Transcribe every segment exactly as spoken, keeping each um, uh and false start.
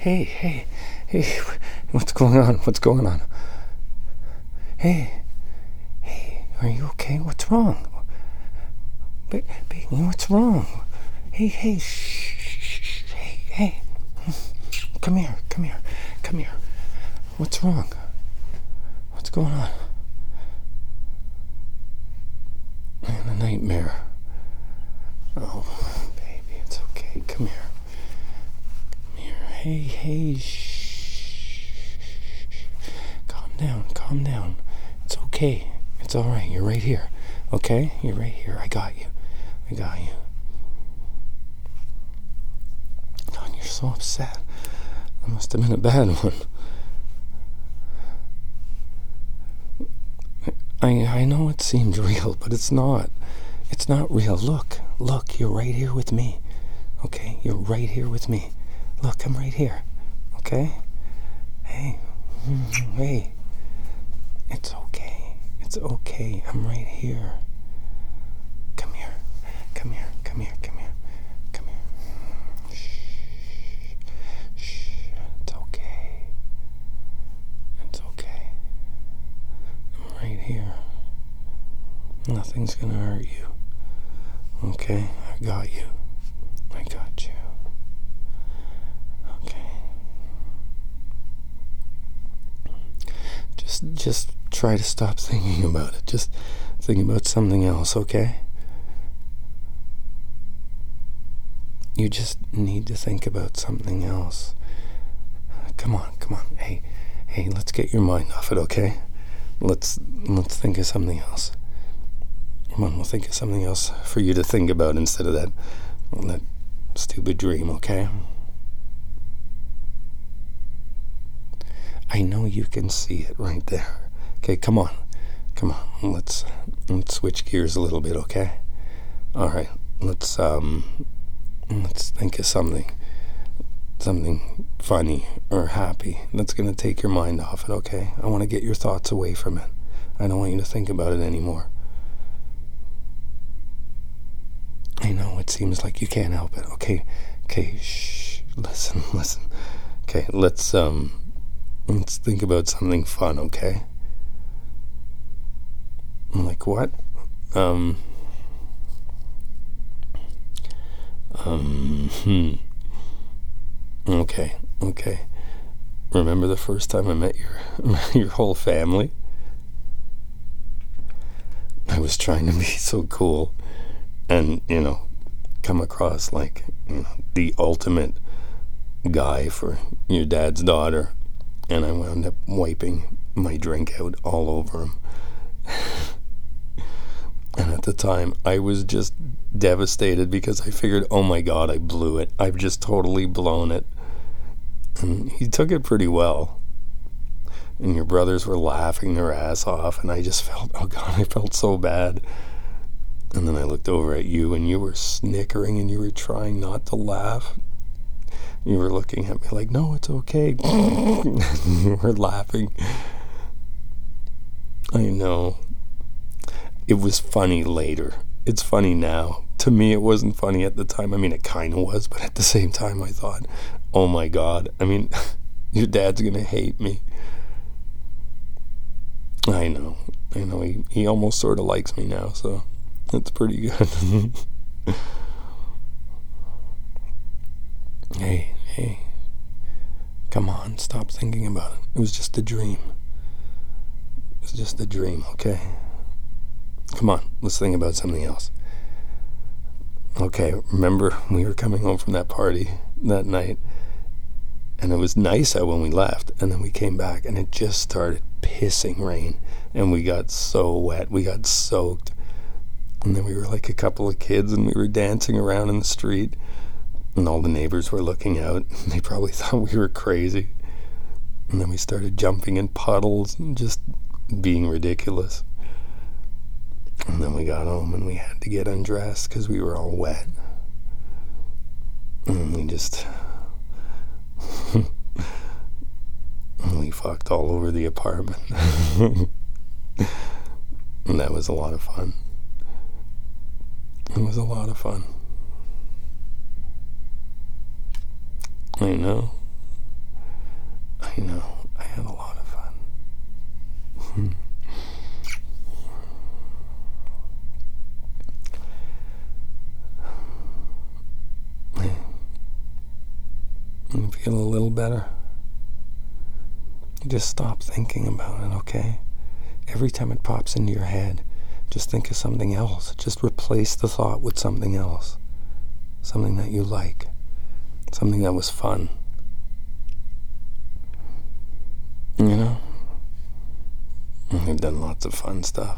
Hey, hey, hey, what's going on? What's going on? Hey, hey, are you okay? What's wrong? Baby, what's wrong? Hey, hey, shh, shh, shh, hey, hey, come here, come here, come here. What's wrong? What's going on? Man, a nightmare. Oh, baby, it's okay. Come here. Come here. Hey, hey, shh. Calm down, calm down. It's okay. It's all right. You're right here. Okay? You're right here. I got you. I got you. God, you're so upset. That must have been a bad one. I I know it seemed real, but it's not. It's not real. Look, look, you're right here with me. Okay? You're right here with me. Look, I'm right here. Okay? Hey. Hey. It's okay. It's okay. I'm right here. Come here. Come here. Come here. Come here. Come here. Shh. Shh. It's okay. It's okay. I'm right here. Nothing's gonna hurt you. Okay? I got you. I got you. Okay. Just, just try to stop thinking about it. Just think about something else, okay? You just need to think about something else. Come on, come on. Hey, hey, let's get your mind off it, okay? Let's, let's think of something else. Come on, we'll think of something else for you to think about instead of that, that stupid dream, okay? I know you can see it right there. Okay, come on. Come on. Let's let's switch gears a little bit, okay? All right. Let's um let's think of something something funny or happy that's going to take your mind off it, okay? I want to get your thoughts away from it. I don't want you to think about it anymore. I know it seems like you can't help it. Okay. Okay, shh. Listen, listen. Okay, let's um let's think about something fun, okay? I'm like, what? Um, um, hmm. Okay, okay. Remember the first time I met your, your whole family? I was trying to be so cool and, you know, come across like, you know, the ultimate guy for your dad's daughter. And I wound up wiping my drink out all over him. And at the time, I was just devastated because I figured, oh my God, I blew it. I've just totally blown it. And he took it pretty well. And your brothers were laughing their ass off, and I just felt, oh God, I felt so bad. And then I looked over at you, and you were snickering, and you were trying not to laugh. You were looking at me like, no, it's okay. You were laughing. I know. It was funny later. It's funny now. To me, it wasn't funny at the time. I mean, it kind of was, but at the same time, I thought, oh my God. I mean, your dad's going to hate me. I know. I know. He, he almost sort of likes me now, so it's pretty good. Hey, hey. Come on, stop thinking about it. It was just a dream. It was just a dream, okay? Come on, let's think about something else. Okay, remember we were coming home from that party that night, and it was nice out when we left, and then we came back, and it just started pissing rain, and we got so wet, we got soaked, and then we were like a couple of kids, and we were dancing around in the street, and all the neighbors were looking out, and they probably thought we were crazy, and then we started jumping in puddles and just being ridiculous. And then we got home and we had to get undressed because we were all wet. And we just... we fucked all over the apartment. And that was a lot of fun. It was a lot of fun. I know. I know. I had a lot of fun. You feel a little better? Just stop thinking about it, okay? Every time it pops into your head, just think of something else. Just replace the thought with something else. Something that you like. Something that was fun. You know? We've done lots of fun stuff.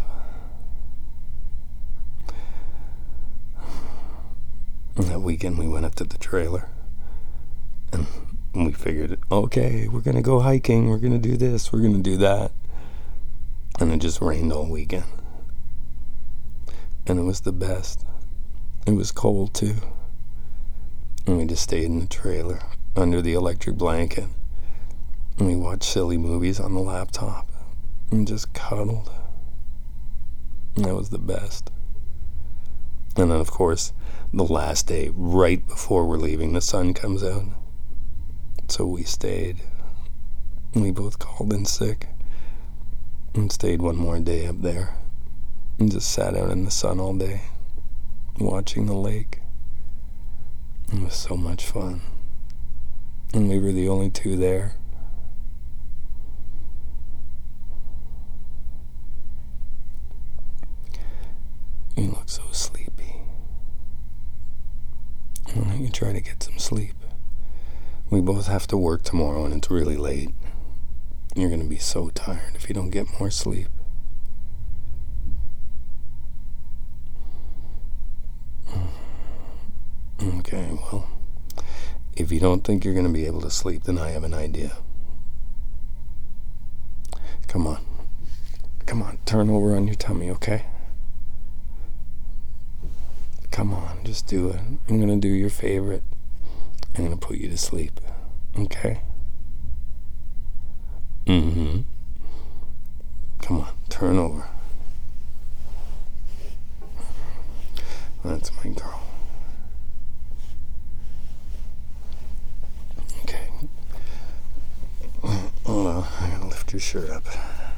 And that weekend we went up to the trailer. And we figured, okay, we're going to go hiking. We're going to do this. We're going to do that. And it just rained all weekend. And it was the best. It was cold too. And we just stayed in the trailer under the electric blanket. And we watched silly movies on the laptop. And just cuddled. And that was the best. And then, of course, the last day, right before we're leaving, the sun comes out. So we stayed. We both called in sick. And stayed one more day up there. And just sat out in the sun all day. Watching the lake. It was so much fun. And we were the only two there. You look so sleepy. Why don't you try to get some sleep? We both have to work tomorrow and it's really late. You're going to be so tired if you don't get more sleep. Okay, well, if you don't think you're going to be able to sleep, then I have an idea. Come on. Come on, turn over on your tummy, okay? Come on, just do it. I'm going to do your favorite. I'm going to put you to sleep, okay? Mm-hmm. Come on, turn over. That's my girl. Okay. Hold on, I gotta lift your shirt up.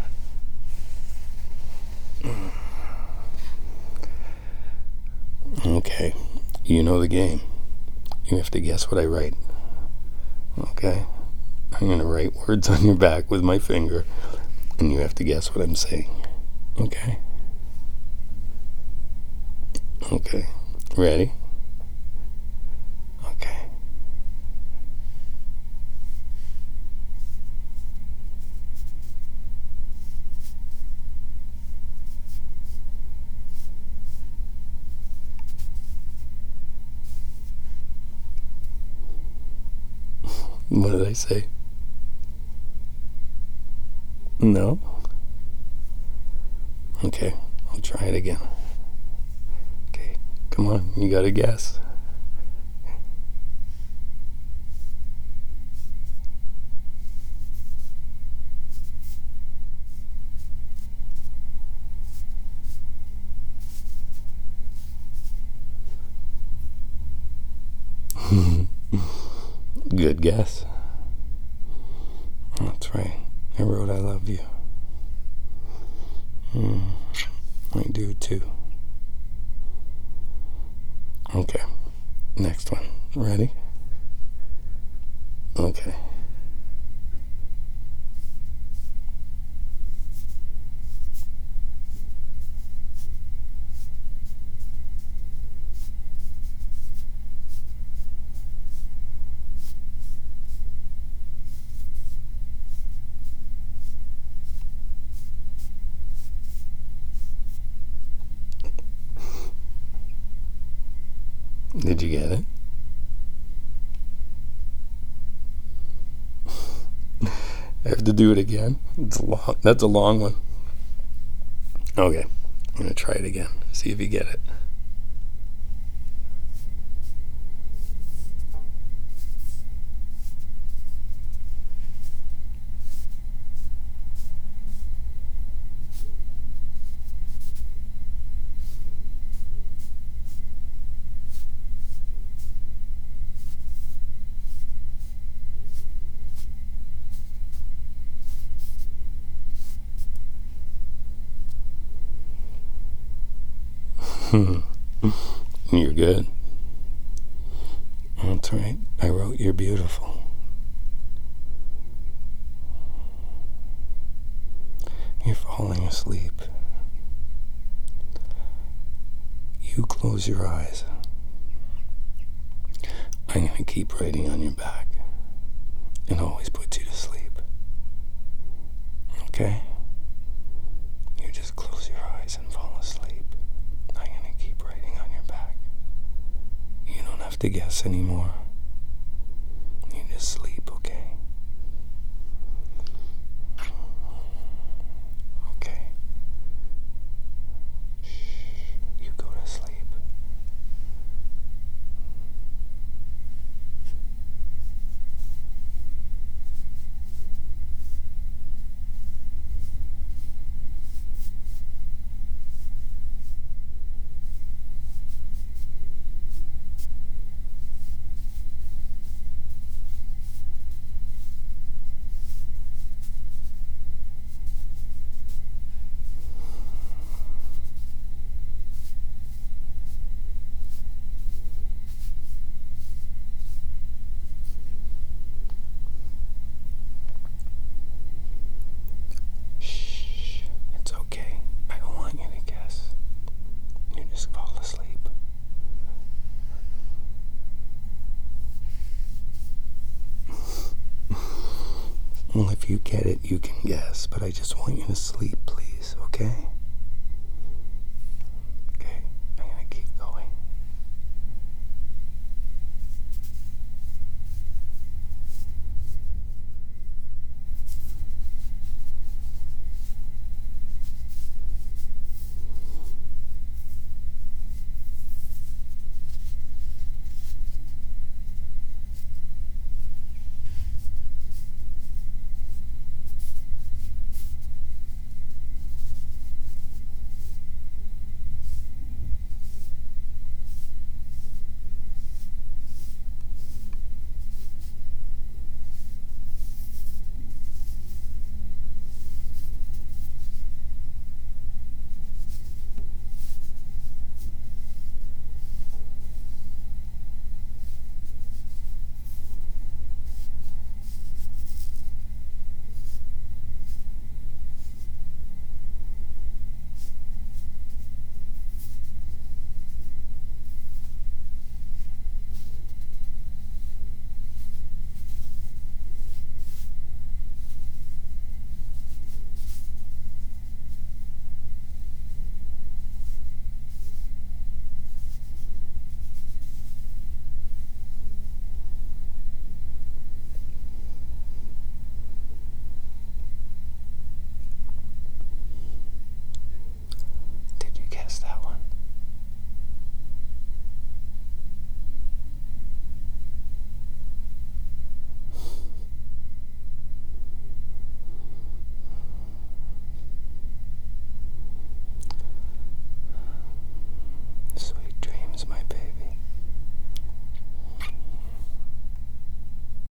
Okay, you know the game. You have to guess what I write. Okay? I'm gonna write words on your back with my finger, and you have to guess what I'm saying. Okay? Okay. Ready? Okay. What did I say? No? Okay, I'll try it again. Okay, come on, you gotta guess. Good guess. That's right. I wrote I love you. Mm, I do too. Okay. Next one. Ready? Okay. Did you get it? I have to do it again. It's a long, that's a long one. Okay, I'm going to try it again. See if you get it. You're good. That's right. I wrote You're Beautiful. You're falling asleep. You close your eyes. I'm going to keep writing on your back. It always puts you to sleep. Okay? You just close your eyes and fall asleep. I'm going to keep writing on your back. You don't have to guess anymore. You just sleep, okay? Okay. Shh. You go to sleep. It's okay. I don't want you to guess. You just fall asleep. Well, if you get it, you can guess, but I just want you to sleep, please, okay?